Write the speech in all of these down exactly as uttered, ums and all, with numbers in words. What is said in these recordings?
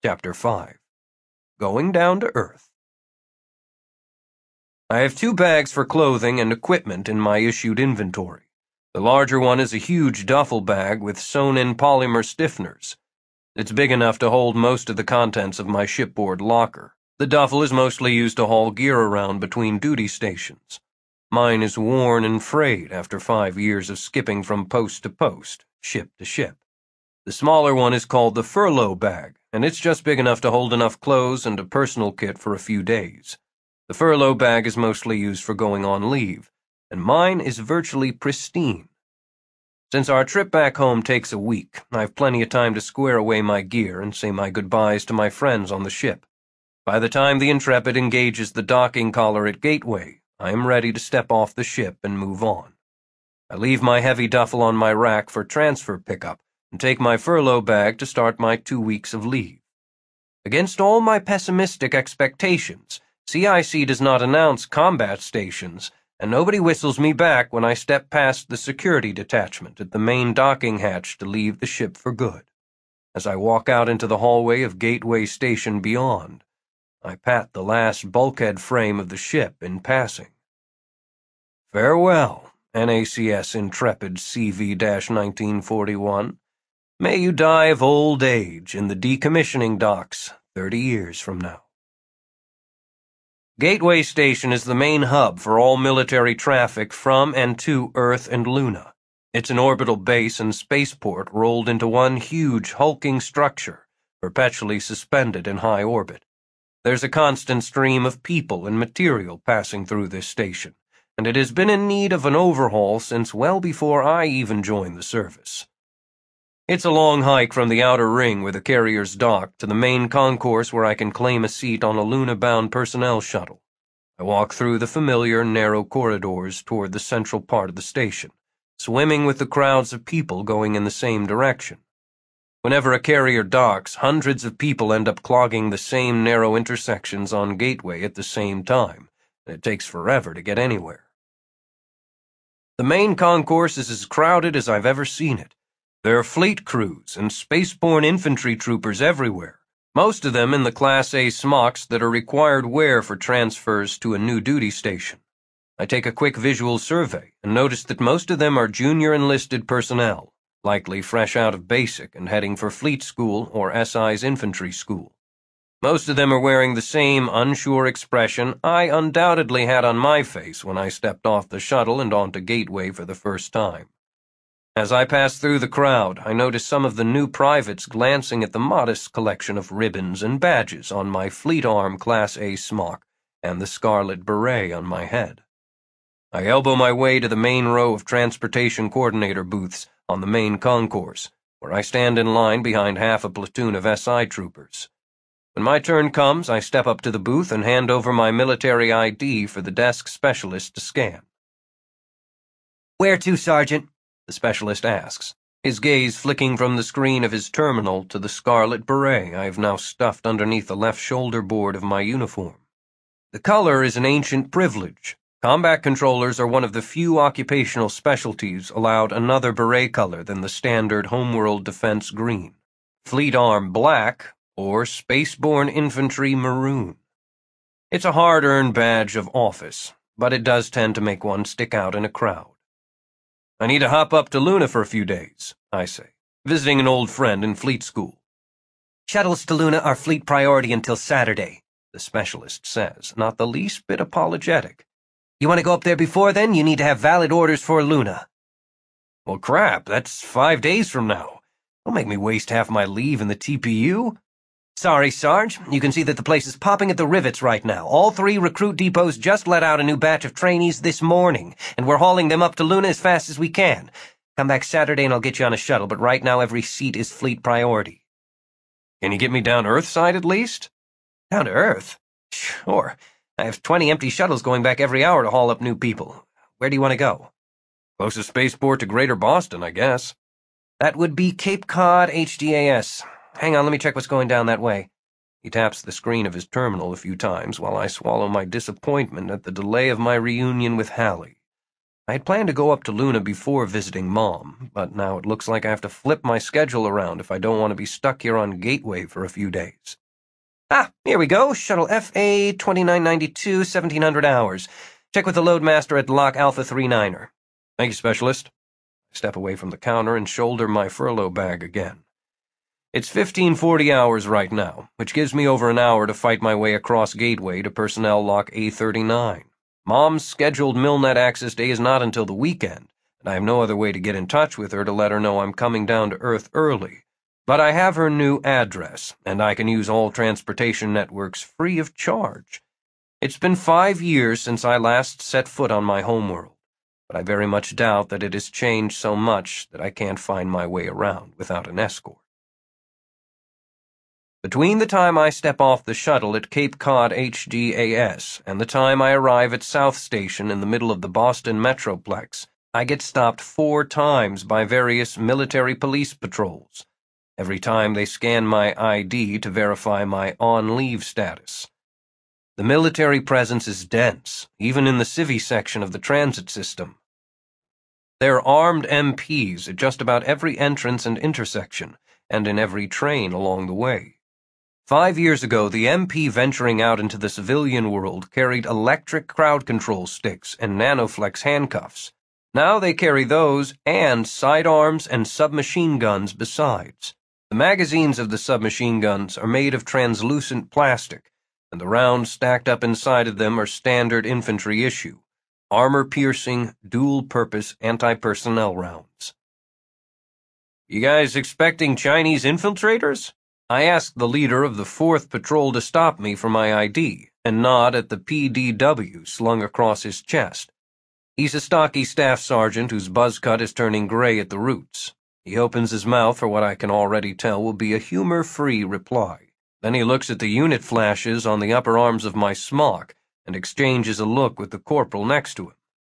Chapter five. Going Down to Earth. I have two bags for clothing and equipment in my issued inventory. The larger one is a huge duffel bag with sewn-in polymer stiffeners. It's big enough to hold most of the contents of my shipboard locker. The duffel is mostly used to haul gear around between duty stations. Mine is worn and frayed after five years of skipping from post to post, ship to ship. The smaller one is called the furlough bag, and it's just big enough to hold enough clothes and a personal kit for a few days. The furlough bag is mostly used for going on leave, and mine is virtually pristine. Since our trip back home takes a week, I have plenty of time to square away my gear and say my goodbyes to my friends on the ship. By the time the Intrepid engages the docking collar at Gateway, I am ready to step off the ship and move on. I leave my heavy duffel on my rack for transfer pickup, and take my furlough bag to start my two weeks of leave. Against all my pessimistic expectations, C I C does not announce combat stations, and nobody whistles me back when I step past the security detachment at the main docking hatch to leave the ship for good. As I walk out into the hallway of Gateway Station beyond, I pat the last bulkhead frame of the ship in passing. Farewell, N A C S Intrepid C V nineteen forty-one. May you die of old age in the decommissioning docks thirty years from now. Gateway Station is the main hub for all military traffic from and to Earth and Luna. It's an orbital base and spaceport rolled into one huge hulking structure, perpetually suspended in high orbit. There's a constant stream of people and material passing through this station, and it has been in need of an overhaul since well before I even joined the service. It's a long hike from the outer ring where the carriers dock to the main concourse where I can claim a seat on a Luna-bound personnel shuttle. I walk through the familiar narrow corridors toward the central part of the station, swimming with the crowds of people going in the same direction. Whenever a carrier docks, hundreds of people end up clogging the same narrow intersections on Gateway at the same time, and it takes forever to get anywhere. The main concourse is as crowded as I've ever seen it. There are fleet crews and spaceborne infantry troopers everywhere, most of them in the Class A smocks that are required wear for transfers to a new duty station. I take a quick visual survey and notice that most of them are junior enlisted personnel, likely fresh out of basic and heading for fleet school or S I's infantry school. Most of them are wearing the same unsure expression I undoubtedly had on my face when I stepped off the shuttle and onto Gateway for the first time. As I pass through the crowd, I notice some of the new privates glancing at the modest collection of ribbons and badges on my Fleet Arm Class A smock and the scarlet beret on my head. I elbow my way to the main row of transportation coordinator booths on the main concourse, where I stand in line behind half a platoon of S I troopers. When my turn comes, I step up to the booth and hand over my military I D for the desk specialist to scan. "Where to, Sergeant?" the specialist asks, his gaze flicking from the screen of his terminal to the scarlet beret I have now stuffed underneath the left shoulder board of my uniform. The color is an ancient privilege. Combat controllers are one of the few occupational specialties allowed another beret color than the standard homeworld defense green, Fleet Arm black, or spaceborne infantry maroon. It's a hard-earned badge of office, but it does tend to make one stick out in a crowd. I need to hop up to Luna for a few days, I say, visiting an old friend in fleet school. "Shuttles to Luna are fleet priority until Saturday," the specialist says, not the least bit apologetic. "You want to go up there before then? You need to have valid orders for Luna." Well, crap, that's five days from now. Don't make me waste half my leave in the T P U. Sorry, Sarge. You can see that the place is popping at the rivets right now. All three recruit depots just let out a new batch of trainees this morning, and we're hauling them up to Luna as fast as we can. Come back Saturday and I'll get you on a shuttle, but right now every seat is fleet priority. Can you get me down Earthside at least? Down to Earth? Sure. I have twenty empty shuttles going back every hour to haul up new people. Where do you want to go? Closest spaceport to Greater Boston, I guess. That would be Cape Cod H D A S. Hang on, let me check what's going down that way. He taps the screen of his terminal a few times while I swallow my disappointment at the delay of my reunion with Hallie. I had planned to go up to Luna before visiting Mom, but now it looks like I have to flip my schedule around if I don't want to be stuck here on Gateway for a few days. Ah, here we go. Shuttle F A twenty-nine ninety-two, seventeen hundred hours. Check with the loadmaster at Lock Alpha thirty-niner. Thank you, Specialist. I step away from the counter and shoulder my furlough bag again. It's fifteen forty hours right now, which gives me over an hour to fight my way across Gateway to Personnel Lock A thirty-nine. Mom's scheduled Milnet access day is not until the weekend, and I have no other way to get in touch with her to let her know I'm coming down to Earth early. But I have her new address, and I can use all transportation networks free of charge. It's been five years since I last set foot on my homeworld, but I very much doubt that it has changed so much that I can't find my way around without an escort. Between the time I step off the shuttle at Cape Cod H D A S and the time I arrive at South Station in the middle of the Boston Metroplex, I get stopped four times by various military police patrols. Every time they scan my I D to verify my on-leave status. The military presence is dense, even in the civvy section of the transit system. There are armed M Ps at just about every entrance and intersection, and in every train along the way. Five years ago, the M P venturing out into the civilian world carried electric crowd control sticks and nanoflex handcuffs. Now they carry those and sidearms and submachine guns besides. The magazines of the submachine guns are made of translucent plastic, and the rounds stacked up inside of them are standard infantry issue, armor-piercing, dual-purpose anti-personnel rounds. You guys expecting Chinese infiltrators? I asked the leader of the fourth Patrol to stop me for my I D and nod at the P D W slung across his chest. He's a stocky staff sergeant whose buzz cut is turning gray at the roots. He opens his mouth for what I can already tell will be a humor-free reply. Then he looks at the unit flashes on the upper arms of my smock and exchanges a look with the corporal next to him.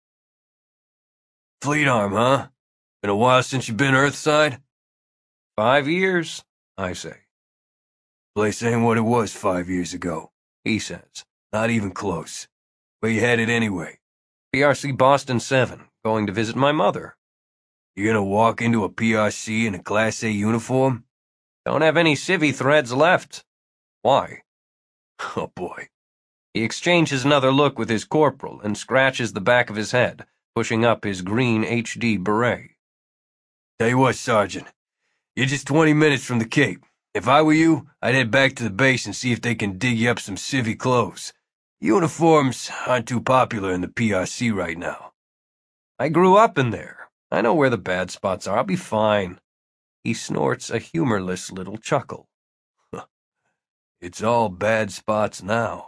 Fleet arm, huh? Been a while since you've been Earthside? Five years, I say. Place ain't what it was five years ago, he says. Not even close. Where you headed anyway? P R C Boston seven, going to visit my mother. You gonna walk into a P R C in a Class A uniform? Don't have any civvy threads left. Why? Oh boy. He exchanges another look with his corporal and scratches the back of his head, pushing up his green H D beret. Tell you what, Sergeant. You're just twenty minutes from the Cape. If I were you, I'd head back to the base and see if they can dig you up some civvy clothes. Uniforms aren't too popular in the P R C right now. I grew up in there. I know where the bad spots are. I'll be fine. He snorts a humorless little chuckle. It's all bad spots now.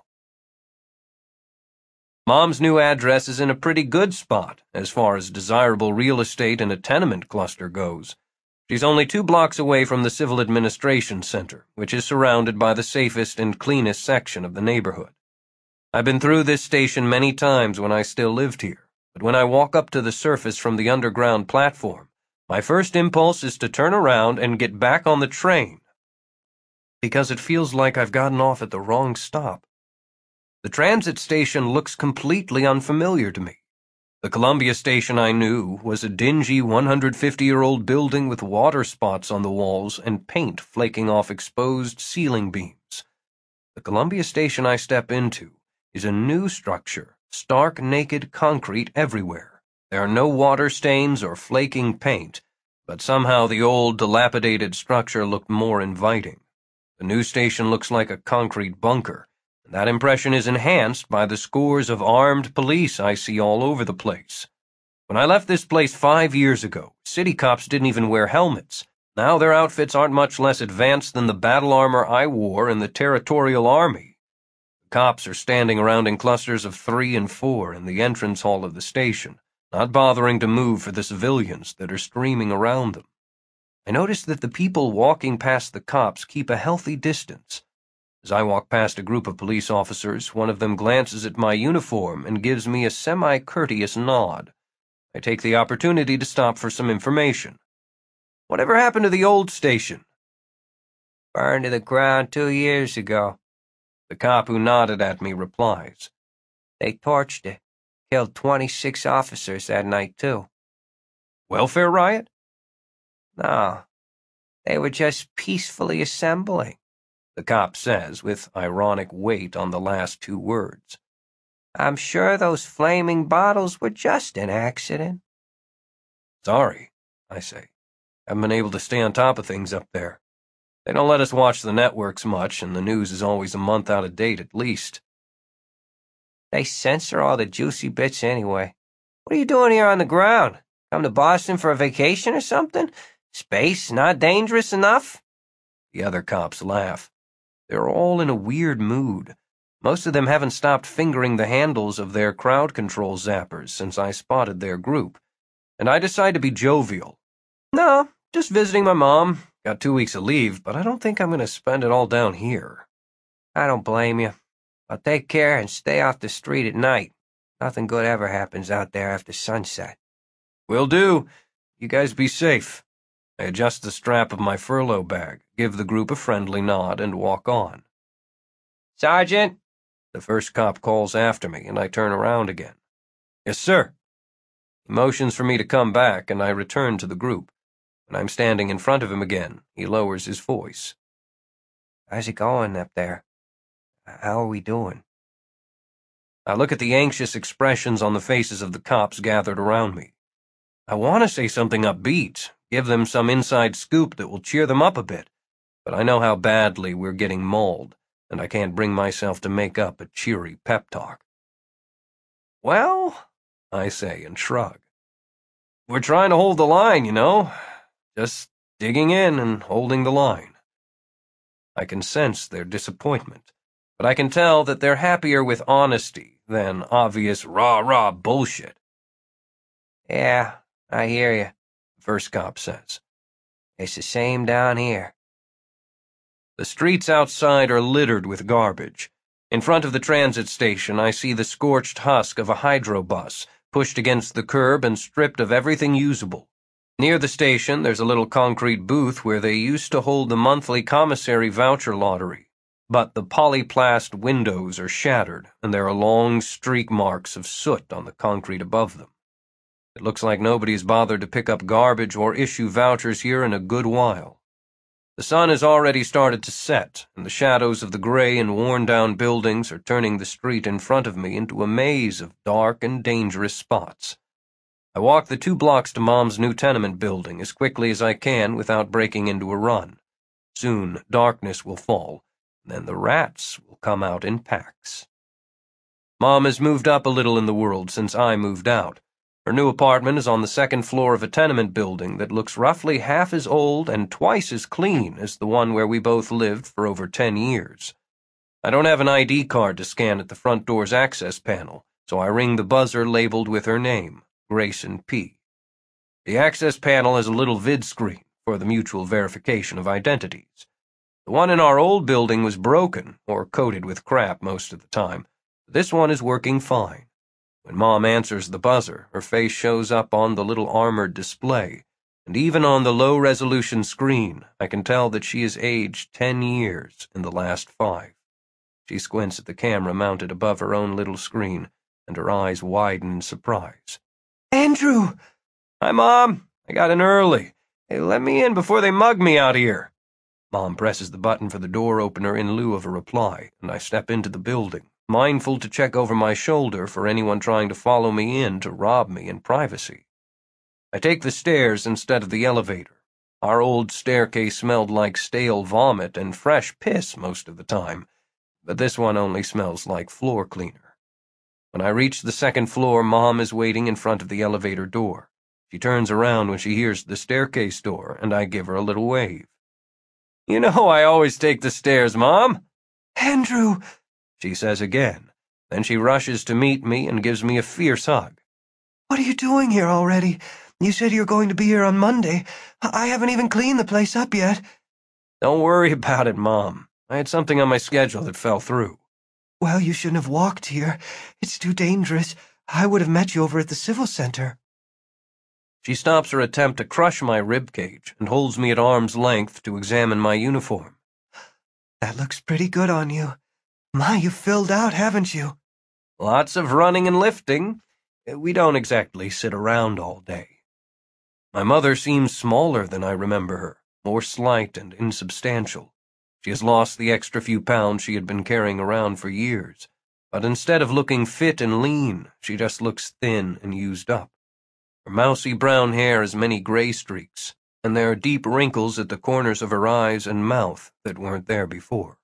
Mom's new address is in a pretty good spot as far as desirable real estate in a tenement cluster goes. She's only two blocks away from the Civil Administration Center, which is surrounded by the safest and cleanest section of the neighborhood. I've been through this station many times when I still lived here, but when I walk up to the surface from the underground platform, my first impulse is to turn around and get back on the train, because it feels like I've gotten off at the wrong stop. The transit station looks completely unfamiliar to me. The Columbia station I knew was a dingy one hundred fifty-year-old building with water spots on the walls and paint flaking off exposed ceiling beams. The Columbia station I step into is a new structure, stark naked concrete everywhere. There are no water stains or flaking paint, but somehow the old, dilapidated structure looked more inviting. The new station looks like a concrete bunker. That impression is enhanced by the scores of armed police I see all over the place. When I left this place five years ago, city cops didn't even wear helmets. Now their outfits aren't much less advanced than the battle armor I wore in the Territorial Army. The cops are standing around in clusters of three and four in the entrance hall of the station, not bothering to move for the civilians that are streaming around them. I notice that the people walking past the cops keep a healthy distance. As I walk past a group of police officers, one of them glances at my uniform and gives me a semi-courteous nod. I take the opportunity to stop for some information. Whatever happened to the old station? Burned to the ground two years ago. The cop who nodded at me replies. They torched it. Killed twenty-six officers that night, too. Welfare riot? No, they were just peacefully assembling, the cop says with ironic weight on the last two words. I'm sure those flaming bottles were just an accident. Sorry, I say. Haven't been able to stay on top of things up there. They don't let us watch the networks much, and the news is always a month out of date at least. They censor all the juicy bits anyway. What are you doing here on the ground? Come to Boston for a vacation or something? Space not dangerous enough? The other cops laugh. They're all in a weird mood. Most of them haven't stopped fingering the handles of their crowd control zappers since I spotted their group, and I decide to be jovial. No, just visiting my mom. Got two weeks of leave, but I don't think I'm going to spend it all down here. I don't blame you. I'll take care and stay off the street at night. Nothing good ever happens out there after sunset. Will do. You guys be safe. I adjust the strap of my furlough bag, give the group a friendly nod, and walk on. Sergeant! The first cop calls after me, and I turn around again. Yes, sir. He motions for me to come back, and I return to the group. When I'm standing in front of him again, he lowers his voice. How's it going up there? How are we doing? I look at the anxious expressions on the faces of the cops gathered around me. I want to say something upbeat, give them some inside scoop that will cheer them up a bit, but I know how badly we're getting mauled, and I can't bring myself to make up a cheery pep talk. Well, I say and shrug. We're trying to hold the line, you know, just digging in and holding the line. I can sense their disappointment, but I can tell that they're happier with honesty than obvious rah-rah bullshit. Yeah, I hear you, the first cop says. It's the same down here. The streets outside are littered with garbage. In front of the transit station, I see the scorched husk of a hydrobus, pushed against the curb and stripped of everything usable. Near the station, there's a little concrete booth where they used to hold the monthly commissary voucher lottery. But the polyplast windows are shattered, and there are long streak marks of soot on the concrete above them. It looks like nobody's bothered to pick up garbage or issue vouchers here in a good while. The sun has already started to set, and the shadows of the gray and worn-down buildings are turning the street in front of me into a maze of dark and dangerous spots. I walk the two blocks to Mom's new tenement building as quickly as I can without breaking into a run. Soon, darkness will fall, and then the rats will come out in packs. Mom has moved up a little in the world since I moved out. Her new apartment is on the second floor of a tenement building that looks roughly half as old and twice as clean as the one where we both lived for over ten years. I don't have an I D card to scan at the front door's access panel, so I ring the buzzer labeled with her name, Grayson P. The access panel has a little vid screen for the mutual verification of identities. The one in our old building was broken or coated with crap most of the time, but this one is working fine. When Mom answers the buzzer, her face shows up on the little armored display, and even on the low-resolution screen, I can tell that she has aged ten years in the last five. She squints at the camera mounted above her own little screen, and her eyes widen in surprise. Andrew! Hi, Mom. I got in early. Hey, let me in before they mug me out here. Mom presses the button for the door opener in lieu of a reply, and I step into the building, mindful to check over my shoulder for anyone trying to follow me in to rob me in privacy. I take the stairs instead of the elevator. Our old staircase smelled like stale vomit and fresh piss most of the time, but this one only smells like floor cleaner. When I reach the second floor, Mom is waiting in front of the elevator door. She turns around when she hears the staircase door, and I give her a little wave. You know I always take the stairs, Mom. Andrew! She says again. Then she rushes to meet me and gives me a fierce hug. What are you doing here already? You said you were going to be here on Monday. I haven't even cleaned the place up yet. Don't worry about it, Mom. I had something on my schedule that fell through. Well, you shouldn't have walked here. It's too dangerous. I would have met you over at the Civil Center. She stops her attempt to crush my ribcage and holds me at arm's length to examine my uniform. That looks pretty good on you. My, you've filled out, haven't you? Lots of running and lifting. We don't exactly sit around all day. My mother seems smaller than I remember her, more slight and insubstantial. She has lost the extra few pounds she had been carrying around for years, but instead of looking fit and lean, she just looks thin and used up. Her mousy brown hair has many gray streaks, and there are deep wrinkles at the corners of her eyes and mouth that weren't there before.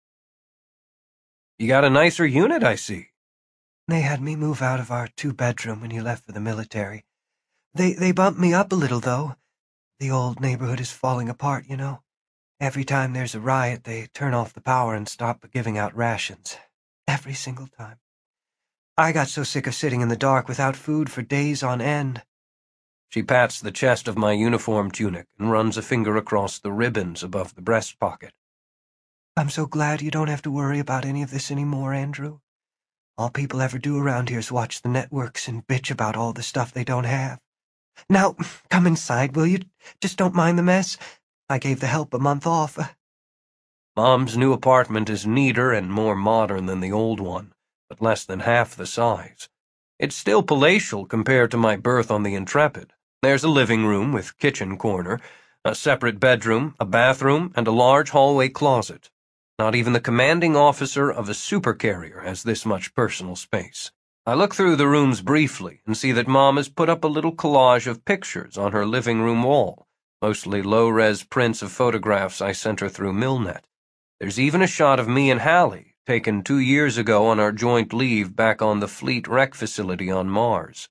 You got a nicer unit, I see. They had me move out of our two-bedroom when you left for the military. They, they bumped me up a little, though. The old neighborhood is falling apart, you know. Every time there's a riot, they turn off the power and stop giving out rations. Every single time. I got so sick of sitting in the dark without food for days on end. She pats the chest of my uniform tunic and runs a finger across the ribbons above the breast pocket. I'm so glad you don't have to worry about any of this anymore, Andrew. All people ever do around here is watch the networks and bitch about all the stuff they don't have. Now, come inside, will you? Just don't mind the mess. I gave the help a month off. Mom's new apartment is neater and more modern than the old one, but less than half the size. It's still palatial compared to my berth on the Intrepid. There's a living room with kitchen corner, a separate bedroom, a bathroom, and a large hallway closet. Not even the commanding officer of a supercarrier has this much personal space. I look through the rooms briefly and see that Mom has put up a little collage of pictures on her living room wall, mostly low-res prints of photographs I sent her through Milnet. There's even a shot of me and Hallie, taken two years ago on our joint leave back on the Fleet Rec facility on Mars.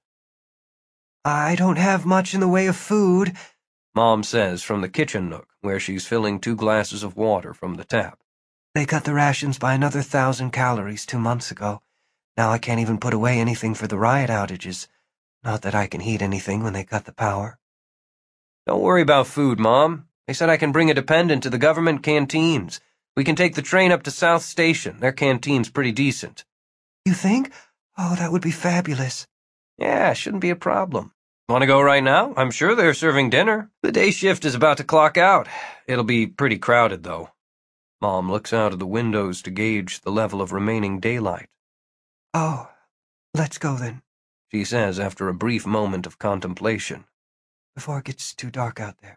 I don't have much in the way of food, Mom says from the kitchen nook, where she's filling two glasses of water from the tap. They cut the rations by another thousand calories two months ago. Now I can't even put away anything for the riot outages. Not that I can heat anything when they cut the power. Don't worry about food, Mom. They said I can bring a dependent to the government canteens. We can take the train up to South Station. Their canteen's pretty decent. You think? Oh, that would be fabulous. Yeah, shouldn't be a problem. Want to go right now? I'm sure they're serving dinner. The day shift is about to clock out. It'll be pretty crowded, though. Mom looks out of the windows to gauge the level of remaining daylight. Oh, let's go then, she says after a brief moment of contemplation. Before it gets too dark out there.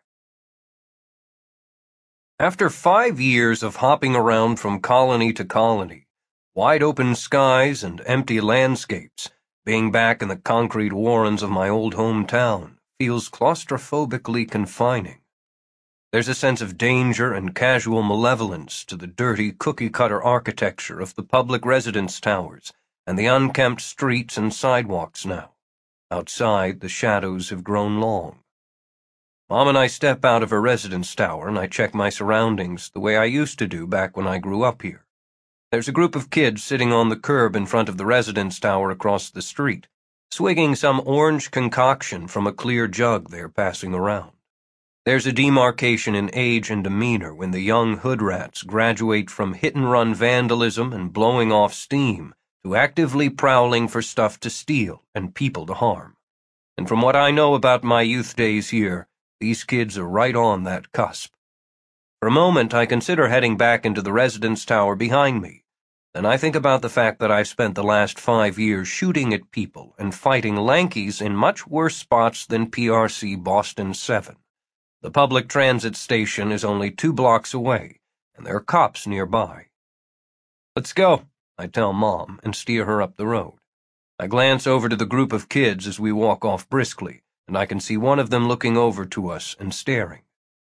After five years of hopping around from colony to colony, wide open skies and empty landscapes, being back in the concrete warrens of my old hometown feels claustrophobically confining. There's a sense of danger and casual malevolence to the dirty cookie-cutter architecture of the public residence towers and the unkempt streets and sidewalks now. Outside, the shadows have grown long. Mom and I step out of her residence tower and I check my surroundings the way I used to do back when I grew up here. There's a group of kids sitting on the curb in front of the residence tower across the street, swigging some orange concoction from a clear jug they're passing around. There's a demarcation in age and demeanor when the young hood rats graduate from hit-and-run vandalism and blowing off steam to actively prowling for stuff to steal and people to harm. And from what I know about my youth days here, these kids are right on that cusp. For a moment, I consider heading back into the residence tower behind me. Then I think about the fact that I've spent the last five years shooting at people and fighting Lankies in much worse spots than P R C Boston seven. The public transit station is only two blocks away, and there are cops nearby. Let's go, I tell Mom, and steer her up the road. I glance over to the group of kids as we walk off briskly, and I can see one of them looking over to us and staring.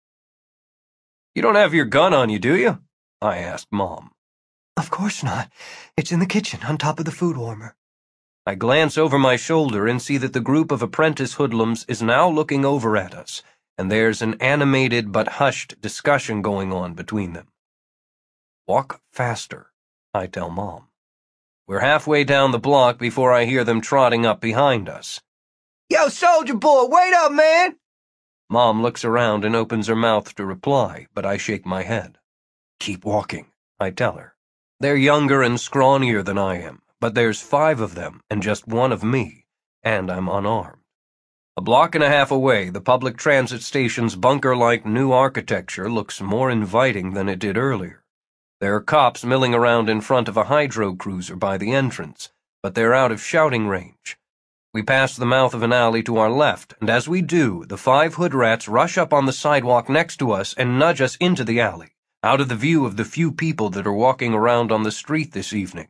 You don't have your gun on you, do you? I ask Mom. Of course not. It's in the kitchen, on top of the food warmer. I glance over my shoulder and see that the group of apprentice hoodlums is now looking over at us, and there's an animated but hushed discussion going on between them. Walk faster, I tell Mom. We're halfway down the block before I hear them trotting up behind us. Yo, soldier boy, wait up, man! Mom looks around and opens her mouth to reply, but I shake my head. Keep walking, I tell her. They're younger and scrawnier than I am, but there's five of them and just one of me, and I'm unarmed. A block and a half away, the public transit station's bunker-like new architecture looks more inviting than it did earlier. There are cops milling around in front of a hydro cruiser by the entrance, but they're out of shouting range. We pass the mouth of an alley to our left, and as we do, the five hood rats rush up on the sidewalk next to us and nudge us into the alley, out of the view of the few people that are walking around on the street this evening.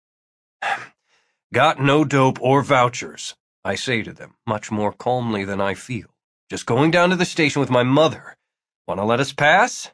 Got no dope or vouchers, I say to them, much more calmly than I feel. Just going down to the station with my mother. Want to let us pass?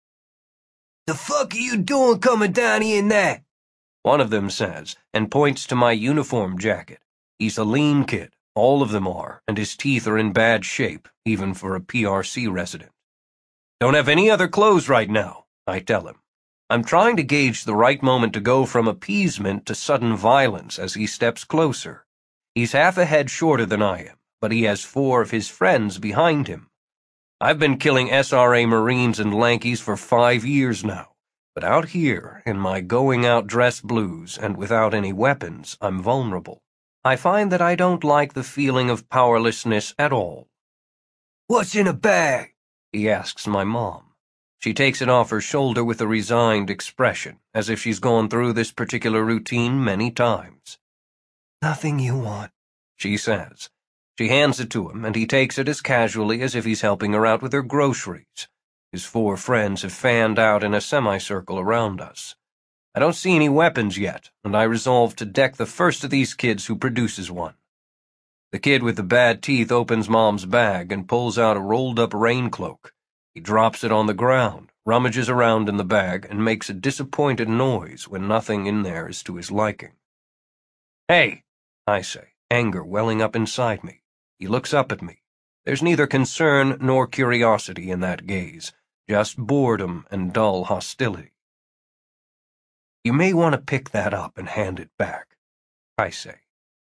The fuck are you doing coming down here in that? One of them says, and points to my uniform jacket. He's a lean kid, all of them are, and his teeth are in bad shape, even for a P R C resident. Don't have any other clothes right now, I tell him. I'm trying to gauge the right moment to go from appeasement to sudden violence as he steps closer. He's half a head shorter than I am, but he has four of his friends behind him. I've been killing S R A Marines and Lankies for five years now, but out here, in my going-out dress blues and without any weapons, I'm vulnerable. I find that I don't like the feeling of powerlessness at all. What's in a bag? He asks my mom. She takes it off her shoulder with a resigned expression, as if she's gone through this particular routine many times. Nothing you want, she says. She hands it to him, and he takes it as casually as if he's helping her out with her groceries. His four friends have fanned out in a semicircle around us. I don't see any weapons yet, and I resolve to deck the first of these kids who produces one. The kid with the bad teeth opens Mom's bag and pulls out a rolled-up rain cloak. He drops it on the ground, rummages around in the bag, and makes a disappointed noise when nothing in there is to his liking. Hey, I say, anger welling up inside me. He looks up at me. There's neither concern nor curiosity in that gaze, just boredom and dull hostility. You may want to pick that up and hand it back, I say.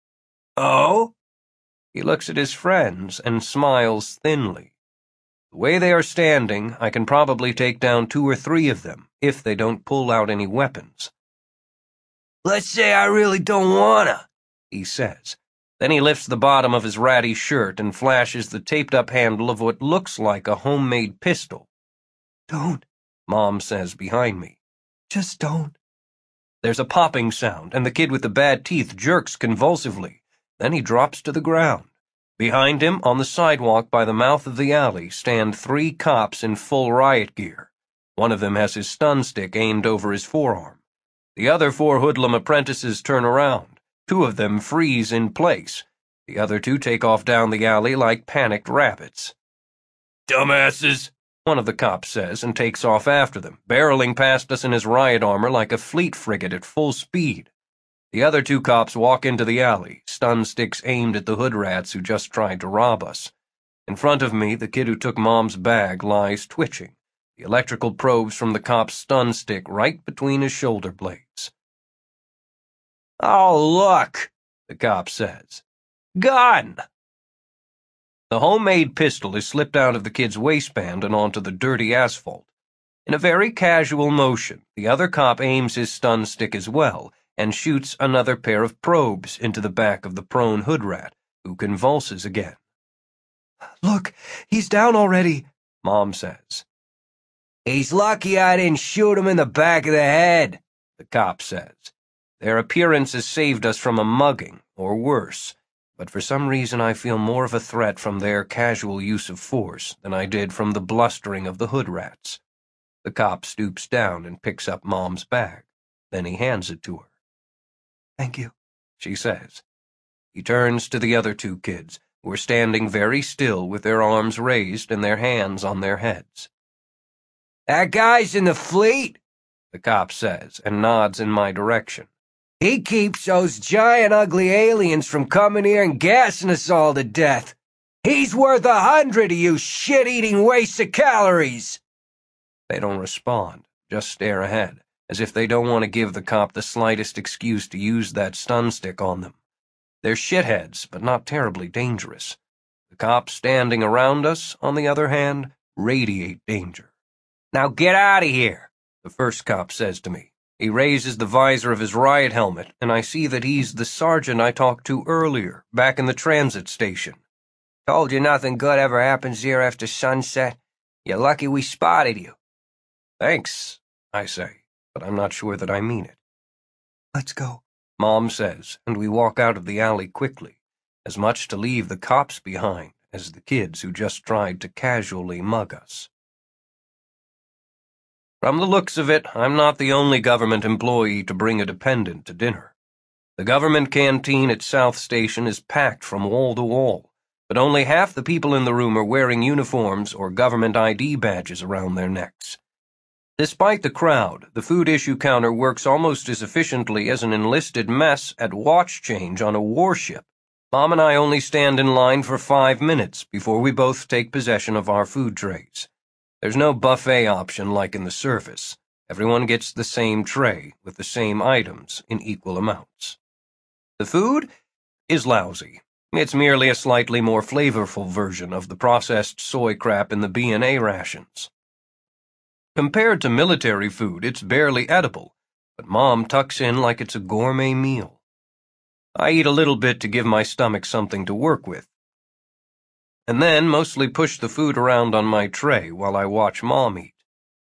Oh? He looks at his friends and smiles thinly. The way they are standing, I can probably take down two or three of them, if they don't pull out any weapons. Let's say I really don't wanna, he says. Then he lifts the bottom of his ratty shirt and flashes the taped-up handle of what looks like a homemade pistol. Don't, Mom says behind me. Just don't. There's a popping sound, and the kid with the bad teeth jerks convulsively. Then he drops to the ground. Behind him, on the sidewalk by the mouth of the alley, stand three cops in full riot gear. One of them has his stun stick aimed over his forearm. The other four hoodlum apprentices turn around. Two of them freeze in place. The other two take off down the alley like panicked rabbits. Dumbasses, one of the cops says and takes off after them, barreling past us in his riot armor like a fleet frigate at full speed. The other two cops walk into the alley, stun sticks aimed at the hood rats who just tried to rob us. In front of me, the kid who took Mom's bag lies twitching, the electrical probes from the cop's stun stick right between his shoulder blades. Oh, look, the cop says. Gun! The homemade pistol is slipped out of the kid's waistband and onto the dirty asphalt. In a very casual motion, the other cop aims his stun stick as well, and shoots another pair of probes into the back of the prone hood rat, who convulses again. Look, he's down already, Mom says. He's lucky I didn't shoot him in the back of the head, the cop says. Their appearance has saved us from a mugging, or worse, but for some reason I feel more of a threat from their casual use of force than I did from the blustering of the hood rats. The cop stoops down and picks up Mom's bag. Then he hands it to her. Thank you, she says. He turns to the other two kids, who are standing very still with their arms raised and their hands on their heads. That guy's in the fleet, the cop says, and nods in my direction. He keeps those giant ugly aliens from coming here and gassing us all to death. He's worth a hundred of you shit-eating wastes of calories. They don't respond, just stare ahead, as if they don't want to give the cop the slightest excuse to use that stun stick on them. They're shitheads, but not terribly dangerous. The cops standing around us, on the other hand, radiate danger. Now get out of here, the first cop says to me. He raises the visor of his riot helmet, and I see that he's the sergeant I talked to earlier, back in the transit station. Told you nothing good ever happens here after sunset. You're lucky we spotted you. Thanks, I say, but I'm not sure that I mean it. Let's go, Mom says, and we walk out of the alley quickly. as much to leave the cops behind as the kids who just tried to casually mug us. From the looks of it, I'm not the only government employee to bring a dependent to dinner. The government canteen at South Station is packed from wall to wall, but only half the people in the room are wearing uniforms or government I D badges around their necks. Despite the crowd, the food issue counter works almost as efficiently as an enlisted mess at watch change on a warship. Mom and I only stand in line for five minutes before we both take possession of our food trays. There's no buffet option like in the service. Everyone gets the same tray with the same items in equal amounts. The food is lousy. It's merely a slightly more flavorful version of the processed soy crap in the B and A rations. Compared to military food, it's barely edible, but Mom tucks in like it's a gourmet meal. I eat a little bit to give my stomach something to work with, and then mostly push the food around on my tray while I watch Mom eat.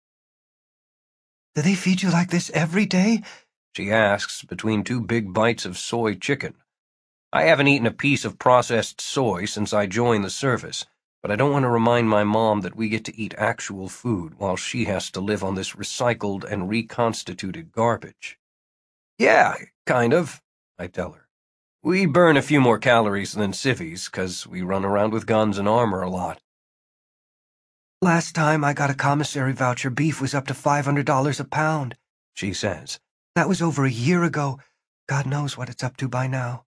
Do they feed you like this every day? She asks between two big bites of soy chicken. I haven't eaten a piece of processed soy since I joined the service, but I don't want to remind my mom that we get to eat actual food while she has to live on this recycled and reconstituted garbage. Yeah, kind of, I tell her. We burn a few more calories than civvies, 'cause we run around with guns and armor a lot. Last time I got a commissary voucher, beef was up to five hundred dollars a pound, she says. That was over a year ago. God knows what it's up to by now.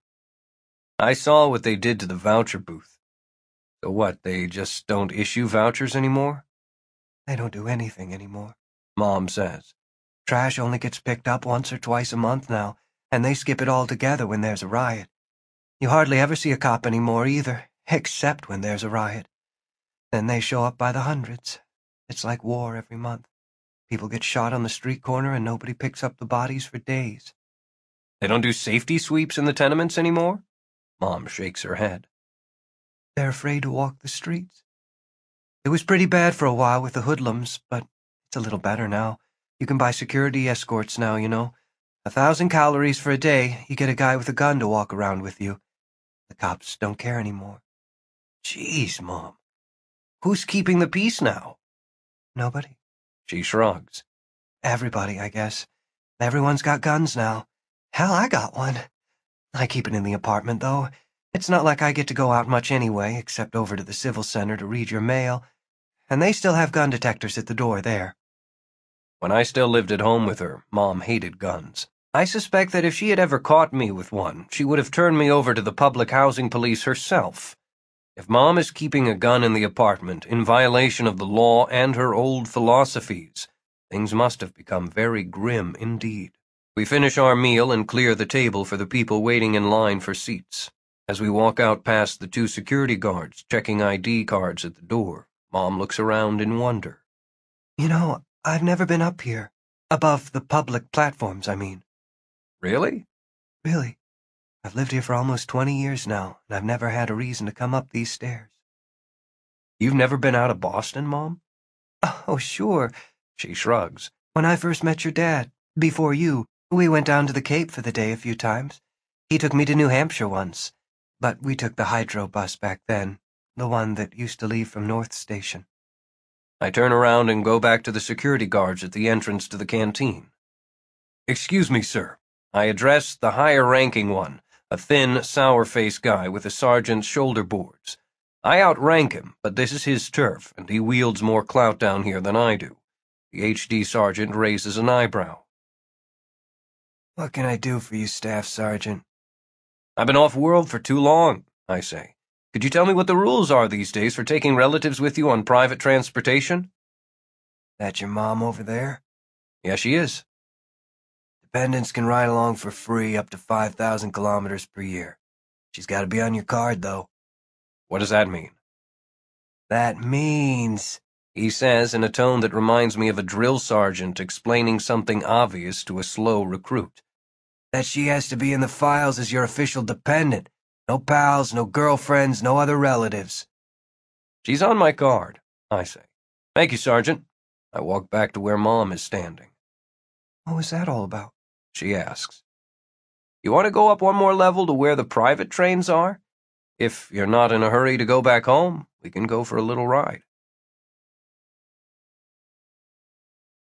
I saw what they did to the voucher booth. So what, they just don't issue vouchers anymore? They don't do anything anymore, Mom says. Trash only gets picked up once or twice a month now, and they skip it altogether when there's a riot. You hardly ever see a cop anymore either, except when there's a riot. Then they show up by the hundreds. It's like war every month. People get shot on the street corner and nobody picks up the bodies for days. They don't do safety sweeps in the tenements anymore? Mom shakes her head. They're afraid to walk the streets. It was pretty bad for a while with the hoodlums, but it's a little better now. You can buy security escorts now, you know. A thousand calories for a day, you get a guy with a gun to walk around with you. The cops don't care anymore. Jeez, Mom. Who's keeping the peace now? Nobody. She shrugs. Everybody, I guess. Everyone's got guns now. Hell, I got one. I keep it in the apartment, though. It's not like I get to go out much anyway, except over to the civil center to read your mail. And they still have gun detectors at the door there. When I still lived at home with her, Mom hated guns. I suspect that if she had ever caught me with one, she would have turned me over to the public housing police herself. If Mom is keeping a gun in the apartment in violation of the law and her old philosophies, things must have become very grim indeed. We finish our meal and clear the table for the people waiting in line for seats. As we walk out past the two security guards checking I D cards at the door, Mom looks around in wonder. You know, I've never been up here. Above the public platforms, I mean. Really? Really. I've lived here for almost twenty years now, and I've never had a reason to come up these stairs. You've never been out of Boston, Mom? Oh, sure. She shrugs. When I first met your dad, before you, we went down to the Cape for the day a few times. He took me to New Hampshire once, but we took the Hydro bus back then, the one that used to leave from North Station. I turn around and go back to the security guards at the entrance to the canteen. Excuse me, sir. I address the higher-ranking one, a thin, sour-faced guy with a sergeant's shoulder boards. I outrank him, but this is his turf, and he wields more clout down here than I do. The H D sergeant raises an eyebrow. What can I do for you, Staff Sergeant? I've been off-world for too long, I say. Could you tell me what the rules are these days for taking relatives with you on private transportation? That your mom over there? Yeah, she is. Dependents can ride along for free up to five thousand kilometers per year. She's got to be on your card, though. What does that mean? That means, he says in a tone that reminds me of a drill sergeant explaining something obvious to a slow recruit, that she has to be in the files as your official dependent. No pals, no girlfriends, no other relatives. She's on my card, I say. Thank you, Sergeant. I walk back to where Mom is standing. What was that all about? She asks. You want to go up one more level to where the private trains are? If you're not in a hurry to go back home, we can go for a little ride.